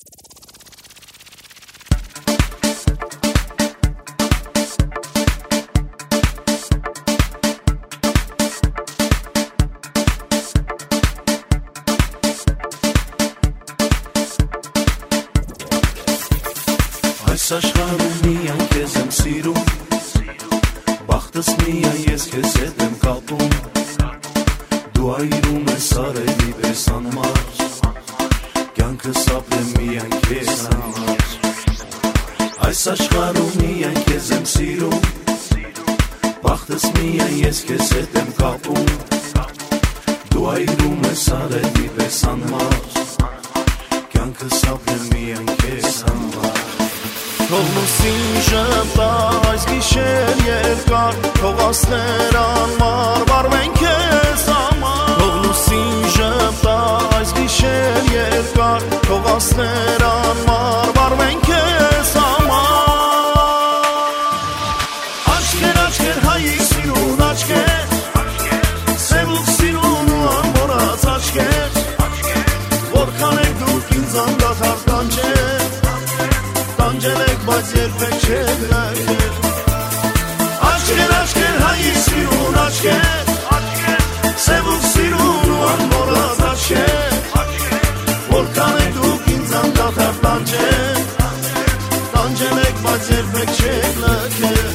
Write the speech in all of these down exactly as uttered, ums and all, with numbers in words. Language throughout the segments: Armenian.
Այս աշխարհում միայն քեզ եմ սիրում, բախտս միայն ես քեզ հետ եմ կապում, դու այրում ես արևի պես անմար, կյանքս ապրեմ միայն քեզ համար։ Այս աշխարհում միայն քեզ եմ սիրում, բախտս միայն ես քեզ հետ եմ կապում, դու այրում ես արևի պես անմար, կյանքս ապրեմ միայն քեզ համար։ Թող լուսին շպտա այս գիշեր երկար, թող աստղեր անմար վառվեն քեզ համար։ Թող լուսին շպտա այս գիշեր երկար, թող աստղեր անմար վառվեն քեզ համար։ Աչքեր, աչքեր հայի սիրուն աչքեր, սևուկ սիրուն ու անմոռաց աչքեր, որքան եք դուք ինձ անդադար տանջել, տանջել բայց երբեք չեք լքել։ Աչքեր, աչքեր հայի սիրուն աչքեր, սևուկ սիրուն ու անմոռաց աչքեր, որքան եք դուք ինձ անդադար տանջել, տանջել եք բայց երբեք չեք լքել։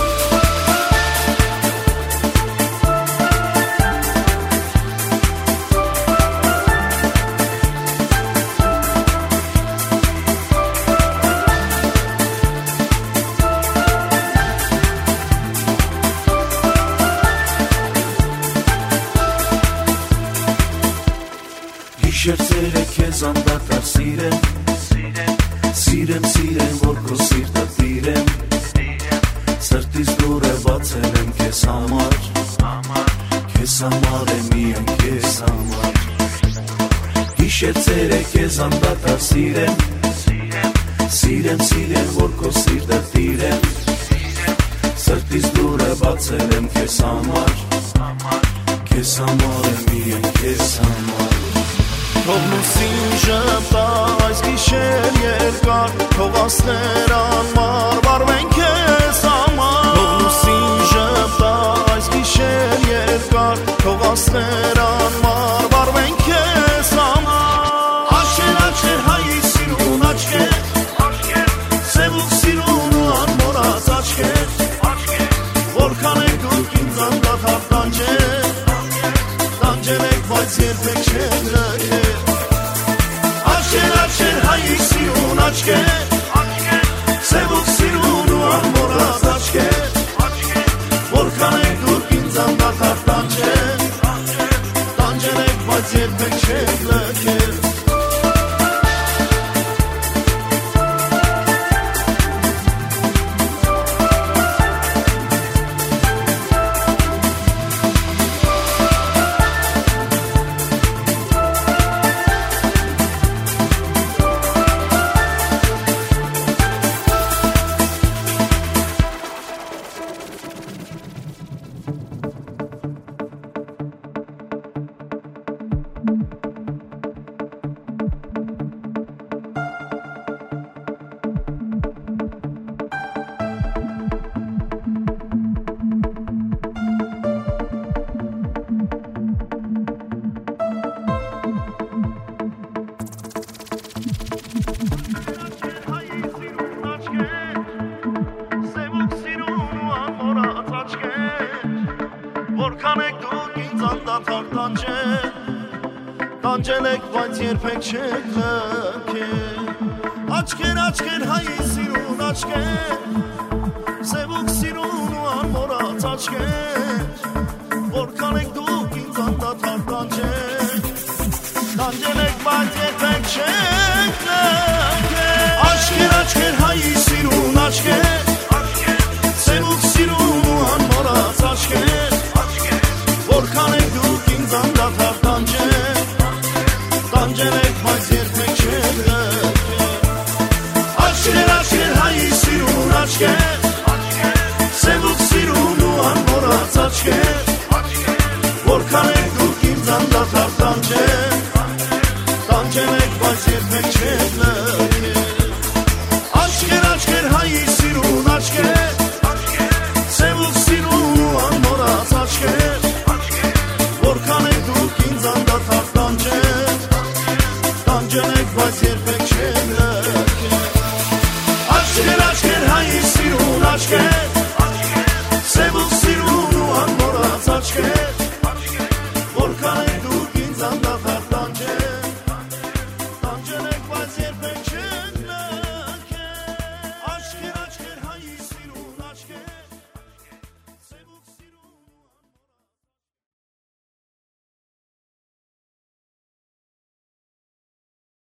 Գիշերները քեզ անդադար սիրեմ, սիրեմ, սիրեմ, որ քո սիրտը տիրեմ, սրտիս դուռը բացել եմ քեզ համար, քեզ համար եմ միայն քեզ համար։ Գիշերները քեզ անդադար սիրեմ, սիրեմ, սիրեմ, որ քո սիրտը տիրեմ, սրտիս դուռը բացել եմ քեզ համար, քեզ համար եմ միայն քեզ համար։ Թող լուսին շպտա այս գիշեր երկար, թող աստղեր անմար վառվեն քեզ համար։ Թող լուսին շպտա այս գիշեր երկար, թող աստղեր անմար վառվեն քեզ համար։ Աչքեր, աչքեր հայի սիրուն աչքեր, սևուկ սիրուն ու անմոռաց աչքեր, որքան եք դուք ինձ անդադար տանջել, տանջել եք բայց երբեք չեք լքել։ Աչքեր հայի սիրուն աչքեր, սևուկ սիրուն ու անմոռաց աչքեր, որքան եք դուք ինձ անդադար տանջել, տանջել եք բայց երբեք չեք լքել։ Որքան եք դուք ինձ անդադար տանջել, տանջել եք բայց երբեք չեք լքել։ Աչքեր, աչքեր հայի սիրուն աչքեր, սևուկ սիրուն ու անմոռաց աչքեր, որքան եք դուք ինձ անդադար տանջել, տանջել եք բայց երբեք չեք լքել։ Աչքեր, աչքեր հայի սիրուն աչքեր, սևուկ սիրուն ու անմոռաց աչքեր, որքան եք դուք ինձ անդադար տանջել, տանջել եք բայց երբեք չեք լքել։ Աչքեր, աչքեր հայի սիրուն աչքեր, սևուկ սիրուն ու անմոռաց աչքեր, որքան եք դուք ինձ անդադար տանջել, տանջել եք բայց երբեք չեք լքել։ աչքեր